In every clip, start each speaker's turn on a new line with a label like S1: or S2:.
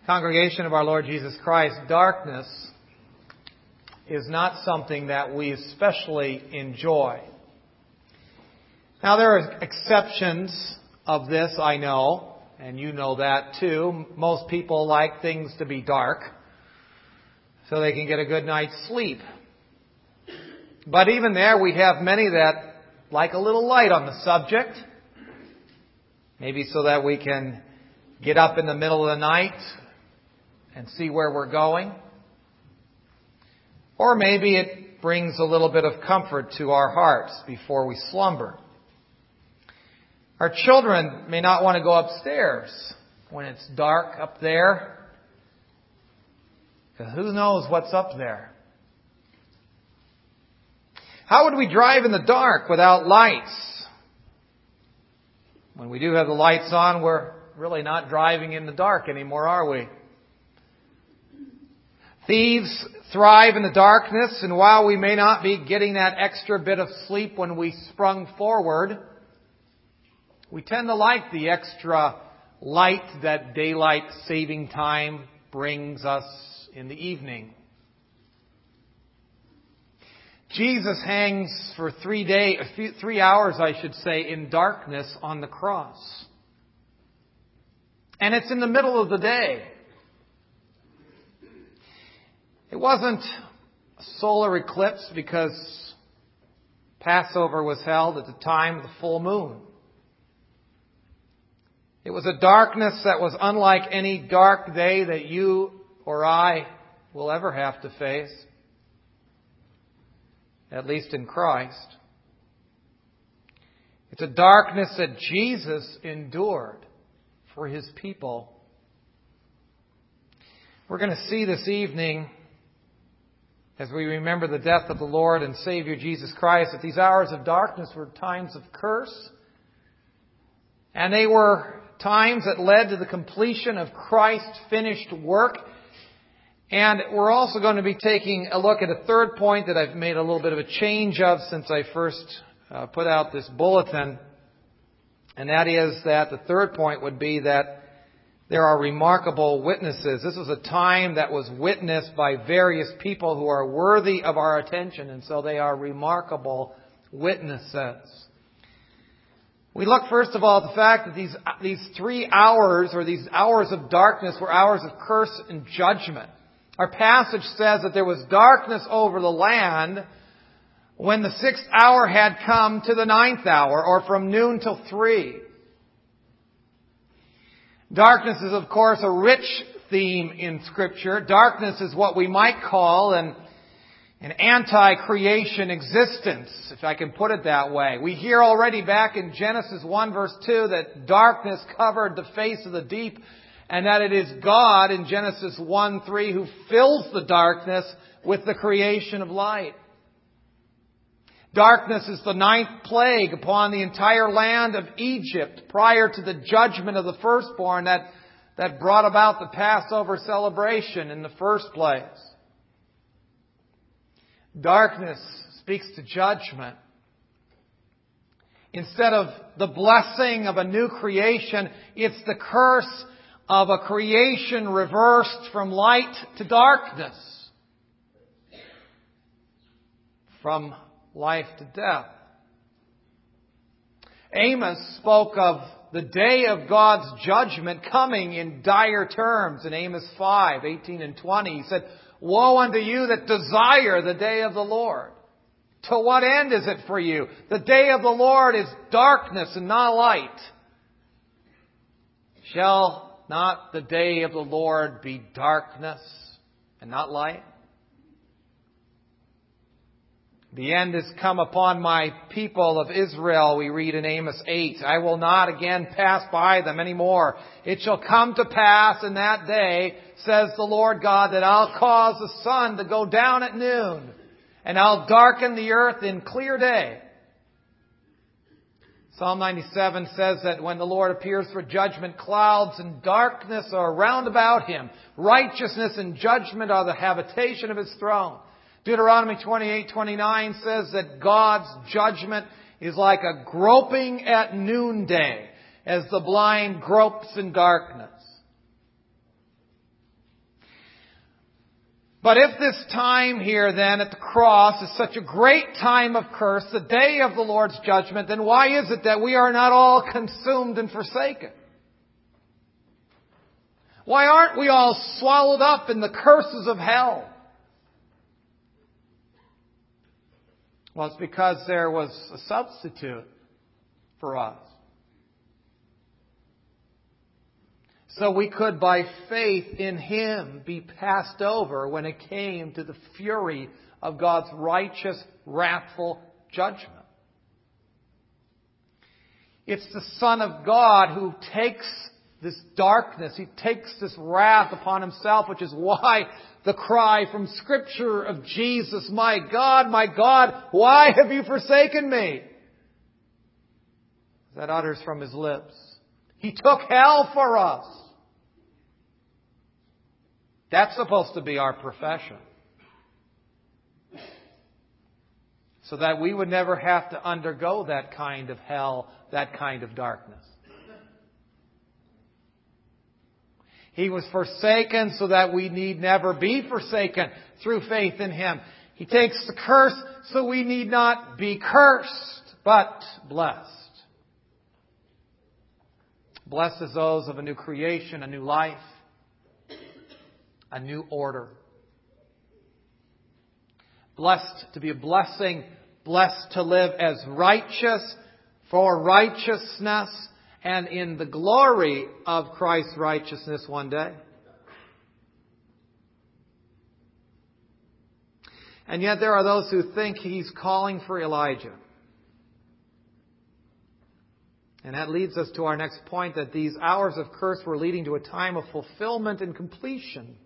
S1: Congregation of our Lord Jesus Christ, darkness is not something that we especially enjoy. Now, there are exceptions of this, I know, and you know that too. Most people like things to be dark so they can get a good night's sleep. But even there, we have many that like a little light on the subject, maybe so that we can get up in the middle of the night and see where we're going. Or maybe it brings a little bit of comfort to our hearts before we slumber. Our children may not want to go upstairs when it's dark up there, because who knows what's up there. How would we drive in the dark without lights? When we do have the lights on, we're really not driving in the dark anymore, are we? Thieves thrive in the darkness, and while we may not be getting that extra bit of sleep when we sprung forward, we tend to like the extra light that daylight saving time brings us in the evening. Jesus hangs for 3 hours, in darkness on the cross. And it's in the middle of the day. It wasn't a solar eclipse because Passover was held at the time of the full moon. It was a darkness that was unlike any dark day that you or I will ever have to face, at least in Christ. It's a darkness that Jesus endured for His people. We're going to see this evening, as we remember the death of the Lord and Savior Jesus Christ, that these hours of darkness were times of curse. And they were times that led to the completion of Christ's finished work. And we're also going to be taking a look at a third point that I've made a little bit of a change of since I first put out this bulletin. And that is that the third point would be that there are remarkable witnesses. This was a time that was witnessed by various people who are worthy of our attention, and so they are remarkable witnesses. We look first of all at the fact that these 3 hours, or these hours of darkness, were hours of curse and judgment. Our passage says that there was darkness over the land when the 6th hour had come to the 9th hour, or from noon till 3. Darkness is, of course, a rich theme in Scripture. Darkness is what we might call an anti-creation existence, if I can put it that way. We hear already back in Genesis 1 verse 2 that darkness covered the face of the deep, and that it is God in Genesis 1:3 who fills the darkness with the creation of light. Darkness is the 9th plague upon the entire land of Egypt prior to the judgment of the firstborn that brought about the Passover celebration in the first place. Darkness speaks to judgment. Instead of the blessing of a new creation, it's the curse of a creation reversed from light to darkness, from life to death. Amos spoke of the day of God's judgment coming in dire terms in Amos 5:18 and 20. He said, "Woe unto you that desire the day of the Lord. To what end is it for you? The day of the Lord is darkness and not light. Shall not the day of the Lord be darkness and not light? The end has come upon my people of Israel," we read in Amos 8. "I will not again pass by them anymore. It shall come to pass in that day, says the Lord God, that I'll cause the sun to go down at noon, and I'll darken the earth in clear day." Psalm 97 says that when the Lord appears for judgment, clouds and darkness are round about Him. Righteousness and judgment are the habitation of His throne. Deuteronomy 28:29 says that God's judgment is like a groping at noonday as the blind gropes in darkness. But if this time here then at the cross is such a great time of curse, the day of the Lord's judgment, then why is it that we are not all consumed and forsaken? Why aren't we all swallowed up in the curses of hell? Well, it's because there was a substitute for us. So we could, by faith in Him, be passed over when it came to the fury of God's righteous, wrathful judgment. It's the Son of God who takes this darkness, He takes this wrath upon Himself, which is why the cry from Scripture of Jesus, my God, why have you forsaken me? That utters from His lips. He took hell for us. That's supposed to be our profession. So that we would never have to undergo that kind of hell, that kind of darkness. He was forsaken so that we need never be forsaken through faith in Him. He takes the curse so we need not be cursed, but blessed. Blessed as those of a new creation, a new life, a new order. Blessed to be a blessing, blessed to live as righteous for righteousness and in the glory of Christ's righteousness one day. And yet there are those who think He's calling for Elijah. And that leads us to our next point, that these hours of curse were leading to a time of fulfillment and completion.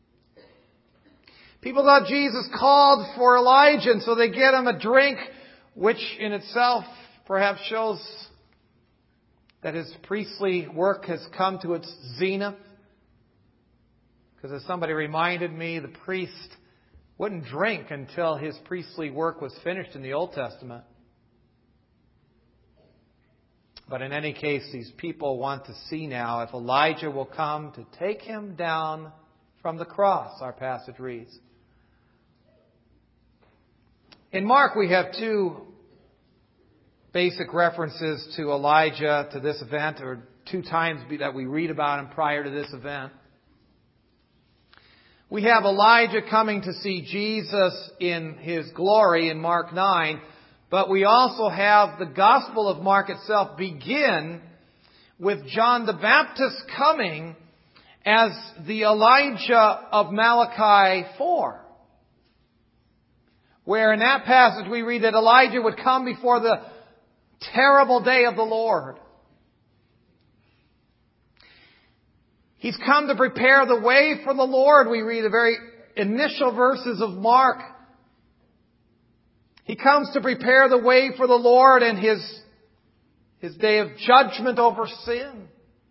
S1: People thought Jesus called for Elijah, and so they get him a drink, which in itself perhaps shows that his priestly work has come to its zenith. Because as somebody reminded me, the priest wouldn't drink until his priestly work was finished in the Old Testament. But in any case, these people want to see now if Elijah will come to take him down from the cross, our passage reads. In Mark, we have two basic references to Elijah, to this event, or two times that we read about him prior to this event. We have Elijah coming to see Jesus in His glory in Mark 9, but we also have the Gospel of Mark itself begin with John the Baptist coming as the Elijah of Malachi 4. Where in that passage we read that Elijah would come before the terrible day of the Lord. He's come to prepare the way for the Lord. We read the very initial verses of Mark. He comes to prepare the way for the Lord and His day of judgment over sin.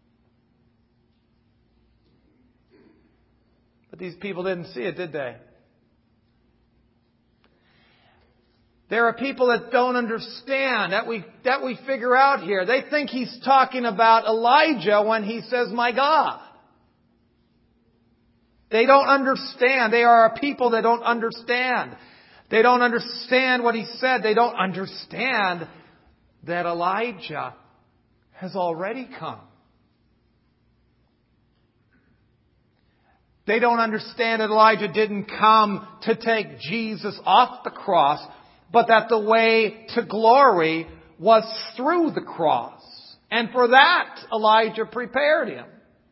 S1: But these people didn't see it, did they? There are people that don't understand, that we figure out here. They think He's talking about Elijah when He says, my God. They don't understand. They are a people that don't understand. They don't understand what He said. They don't understand that Elijah has already come. They don't understand that Elijah didn't come to take Jesus off the cross, but that the way to glory was through the cross. And for that, Elijah prepared him.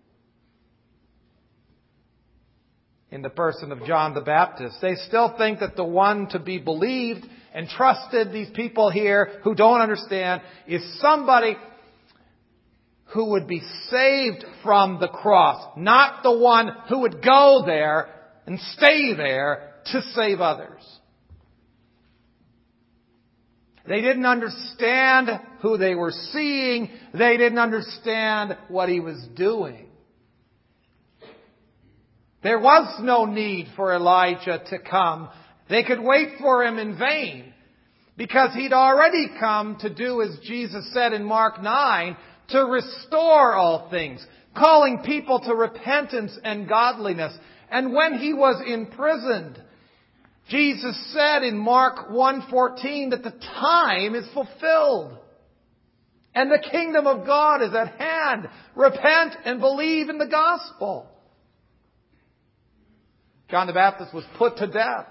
S1: In the person of John the Baptist. They still think that the one to be believed and trusted, these people here who don't understand, is somebody who would be saved from the cross. Not the one who would go there and stay there to save others. They didn't understand who they were seeing. They didn't understand what He was doing. There was no need for Elijah to come. They could wait for Him in vain because He'd already come to do as Jesus said in Mark 9, to restore all things, calling people to repentance and godliness. And when He was imprisoned, Jesus said in Mark 1:14 that the time is fulfilled and the kingdom of God is at hand. Repent and believe in the gospel. John the Baptist was put to death.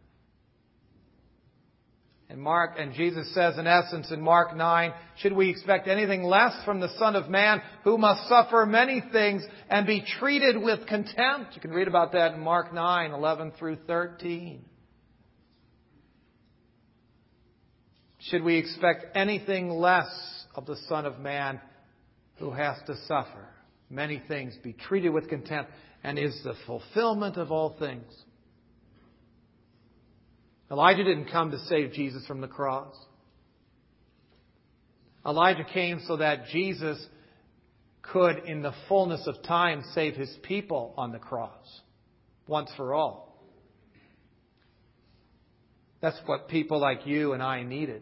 S1: And Jesus says in essence in Mark 9, should we expect anything less from the Son of Man, who must suffer many things and be treated with contempt? You can read about that in Mark 9, 11 through 13. Should we expect anything less of the Son of Man, who has to suffer many things, be treated with contempt, and is the fulfillment of all things? Elijah didn't come to save Jesus from the cross. Elijah came so that Jesus could, in the fullness of time, save His people on the cross, once for all. That's what people like you and I needed.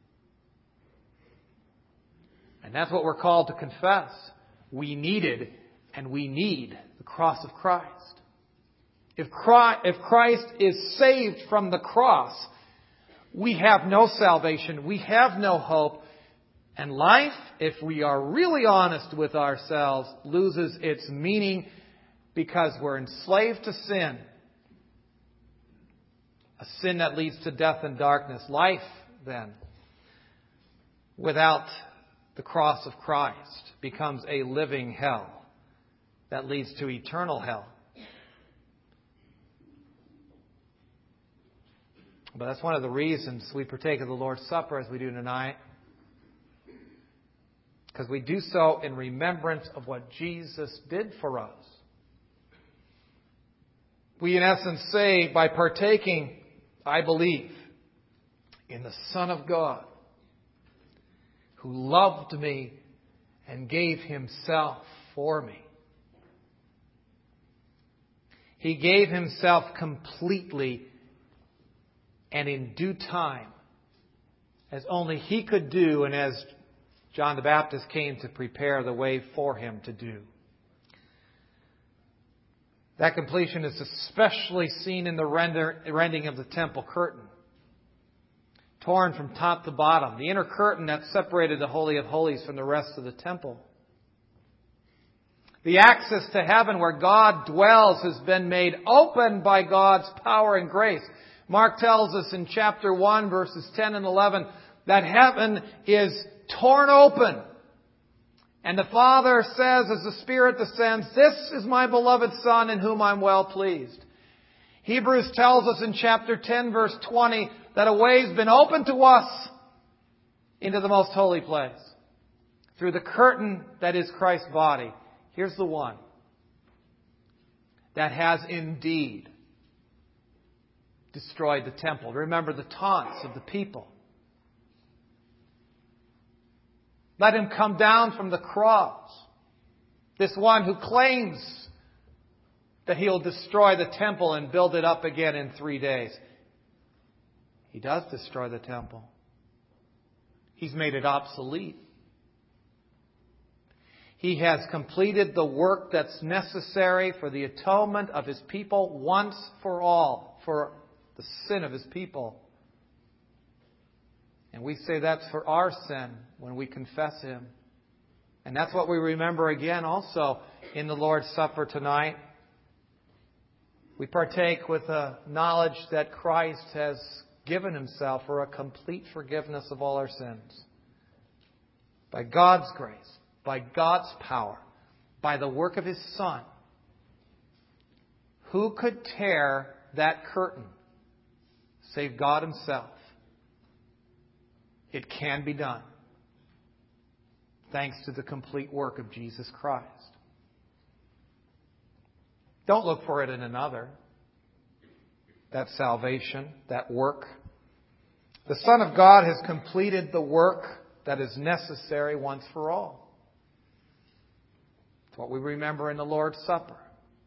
S1: And that's what we're called to confess. We needed and we need the cross of Christ. If Christ is saved from the cross, we have no salvation, we have no hope, and life, if we are really honest with ourselves, loses its meaning because we're enslaved to sin. A sin that leads to death and darkness. Life, then, without the cross of Christ becomes a living hell that leads to eternal hell. But that's one of the reasons we partake of the Lord's Supper as we do tonight. Because we do so in remembrance of what Jesus did for us. We in essence say, by partaking, I believe in the Son of God, who loved me and gave Himself for me. He gave Himself completely and in due time, as only He could do, and as John the Baptist came to prepare the way for Him to do. That completion is especially seen in the rending of the temple curtain, torn from top to bottom, the inner curtain that separated the Holy of Holies from the rest of the temple. The access to heaven where God dwells has been made open by God's power and grace. Mark tells us in chapter 1, verses 10 and 11, that heaven is torn open. And the Father says, as the Spirit descends, "This is my beloved Son in whom I'm well pleased." Hebrews tells us in chapter 10, verse 20, that a way has been opened to us into the most holy place through the curtain that is Christ's body. Here's the one that has indeed destroyed the temple. Remember the taunts of the people. Let Him come down from the cross. This one who claims that He'll destroy the temple and build it up again in 3 days. He does destroy the temple. He's made it obsolete. He has completed the work that's necessary for the atonement of His people once for all, for the sin of His people. And we say that's for our sin when we confess Him. And that's what we remember again also in the Lord's Supper tonight. We partake with a knowledge that Christ has given Himself for a complete forgiveness of all our sins. By God's grace, by God's power, by the work of His Son. Who could tear that curtain save God Himself? It can be done, thanks to the complete work of Jesus Christ. Don't look for it in another. That salvation, that work. The Son of God has completed the work that is necessary once for all. It's what we remember in the Lord's Supper.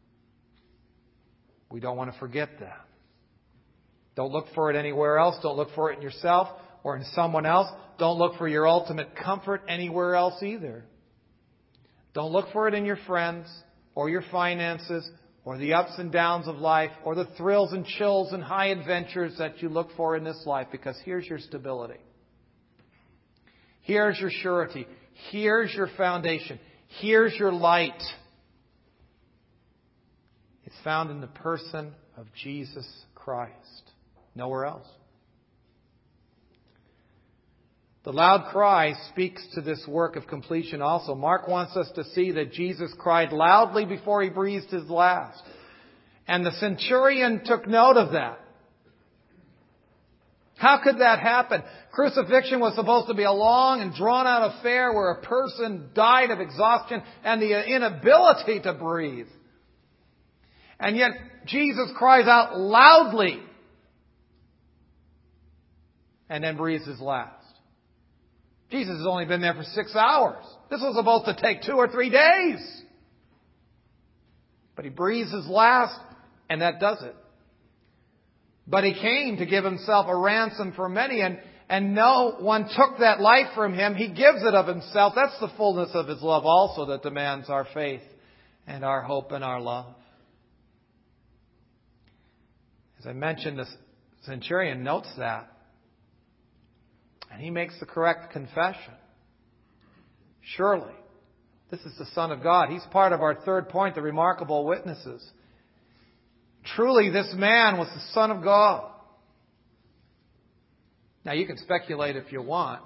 S1: We don't want to forget that. Don't look for it anywhere else. Don't look for it in yourself or in someone else. Don't look for your ultimate comfort anywhere else either. Don't look for it in your friends or your finances or the ups and downs of life, or the thrills and chills and high adventures that you look for in this life, because here's your stability. Here's your surety. Here's your foundation. Here's your light. It's found in the person of Jesus Christ. Nowhere else. The loud cry speaks to this work of completion also. Mark wants us to see that Jesus cried loudly before He breathed His last. And the centurion took note of that. How could that happen? Crucifixion was supposed to be a long and drawn-out affair where a person died of exhaustion and the inability to breathe. And yet Jesus cries out loudly and then breathes His last. Jesus has only been there for 6 hours. This was supposed to take 2 or 3 days. But He breathes His last, and that does it. But He came to give Himself a ransom for many, and no one took that life from Him. He gives it of Himself. That's the fullness of His love also that demands our faith and our hope and our love. As I mentioned, the centurion notes that. And he makes the correct confession. Surely, this is the Son of God. He's part of our third point, the remarkable witnesses. Truly, this man was the Son of God. Now, you can speculate if you want.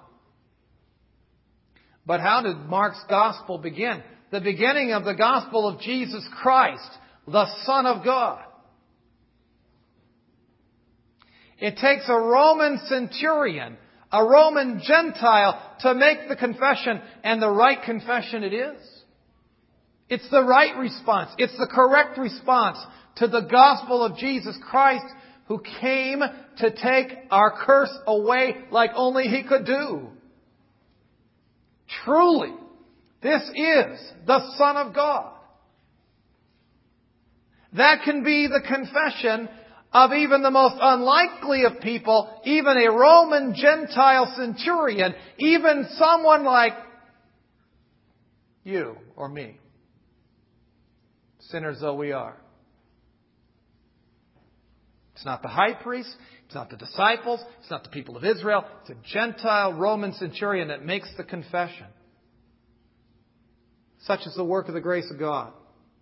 S1: But how did Mark's Gospel begin? The beginning of the Gospel of Jesus Christ, the Son of God. It takes a Roman centurion, a Roman Gentile, to make the confession, and the right confession it is. It's the right response. It's the correct response to the gospel of Jesus Christ, who came to take our curse away like only He could do. Truly, this is the Son of God. That can be the confession of even the most unlikely of people, even a Roman Gentile centurion, even someone like you or me, sinners though we are. It's not the high priest, it's not the disciples, it's not the people of Israel, it's a Gentile Roman centurion that makes the confession. Such is the work of the grace of God.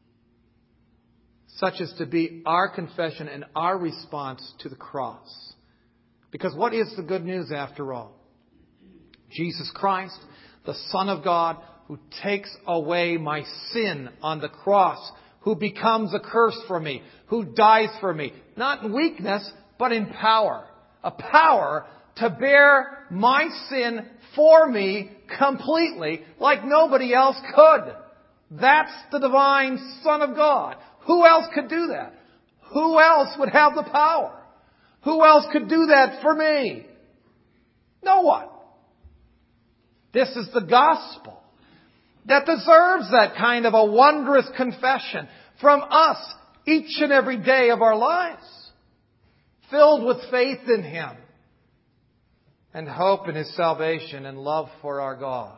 S1: Such as to be our confession and our response to the cross. Because what is the good news after all? Jesus Christ, the Son of God, who takes away my sin on the cross, who becomes a curse for me, who dies for me, not in weakness, but in power. A power to bear my sin for me completely, like nobody else could. That's the divine Son of God. Who else could do that? Who else would have the power? Who else could do that for me? No one. This is the gospel that deserves that kind of a wondrous confession from us each and every day of our lives, filled with faith in Him and hope in His salvation and love for our God.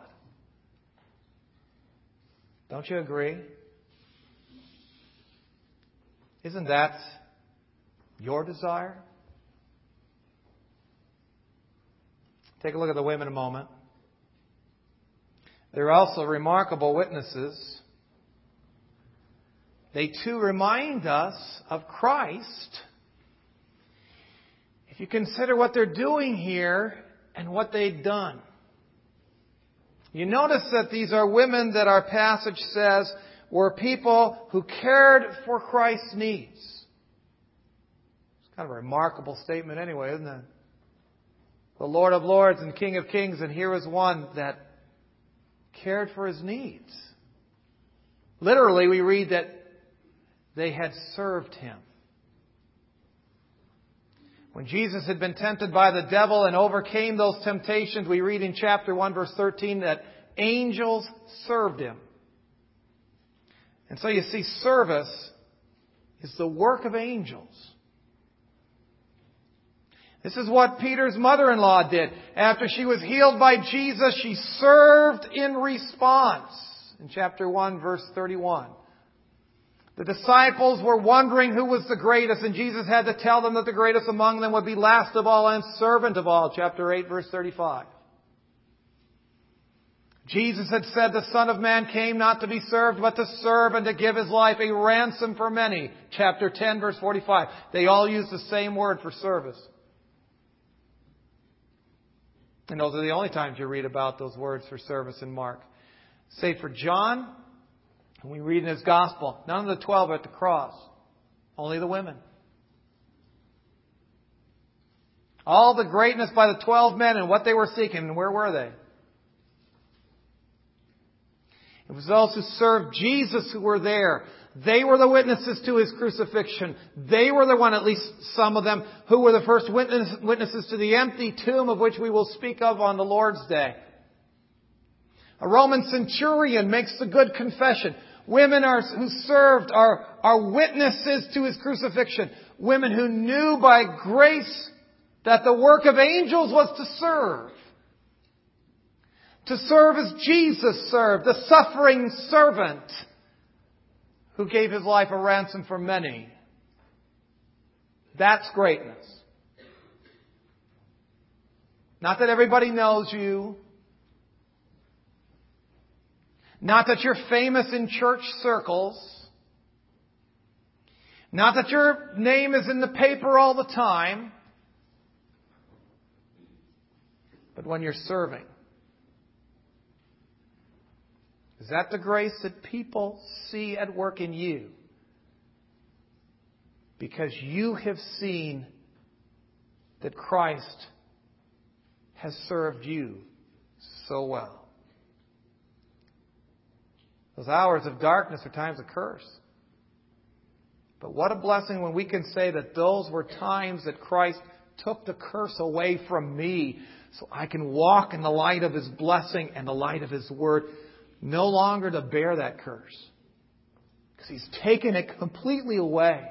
S1: Don't you agree? Isn't that your desire? Take a look at the women a moment. They're also remarkable witnesses. They too remind us of Christ. If you consider what they're doing here and what they've done. You notice that these are women that our passage says were people who cared for Christ's needs. It's kind of a remarkable statement anyway, isn't it? The Lord of Lords and King of Kings, and here is one that cared for His needs. Literally, we read that they had served Him. When Jesus had been tempted by the devil and overcame those temptations, we read in chapter 1, verse 13, that angels served Him. And so you see, service is the work of angels. This is what Peter's mother-in-law did. After she was healed by Jesus, she served in response. In chapter 1, verse 31. The disciples were wondering who was the greatest, and Jesus had to tell them that the greatest among them would be last of all and servant of all. Chapter 8, verse 35. Jesus had said the Son of Man came not to be served, but to serve and to give His life a ransom for many. Chapter 10, verse 45. They all use the same word for service. And those are the only times you read about those words for service in Mark. Save for John, and we read in his Gospel, none of the 12 are at the cross. Only the women. All the greatness by the 12 men and what they were seeking, and where were they? It was those who served Jesus who were there. They were the witnesses to His crucifixion. They were the one, at least some of them, who were the first witnesses to the empty tomb of which we will speak of on the Lord's Day. A Roman centurion makes the good confession. Women who served are witnesses to His crucifixion. Women who knew by grace that the work of angels was to serve. To serve as Jesus served, the suffering servant who gave His life a ransom for many. That's greatness. Not that everybody knows you. Not that you're famous in church circles. Not that your name is in the paper all the time. But when you're serving. Is that the grace that people see at work in you? Because you have seen that Christ has served you so well. Those hours of darkness are times of curse. But what a blessing when we can say that those were times that Christ took the curse away from me so I can walk in the light of His blessing and the light of His Word. No longer to bear that curse. Because He's taken it completely away.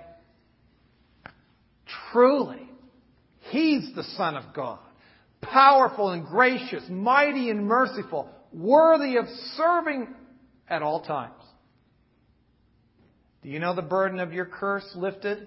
S1: Truly, He's the Son of God. Powerful and gracious, mighty and merciful, worthy of serving at all times. Do you know the burden of your curse lifted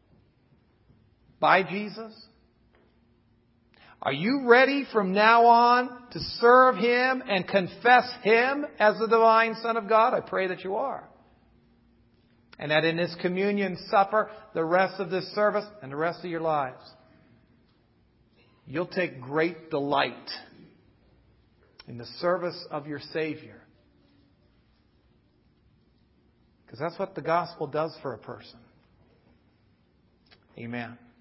S1: by Jesus? Are you ready from now on to serve Him and confess Him as the divine Son of God? I pray that you are. And that in this communion supper, the rest of this service and the rest of your lives, you'll take great delight in the service of your Savior. Because that's what the gospel does for a person. Amen.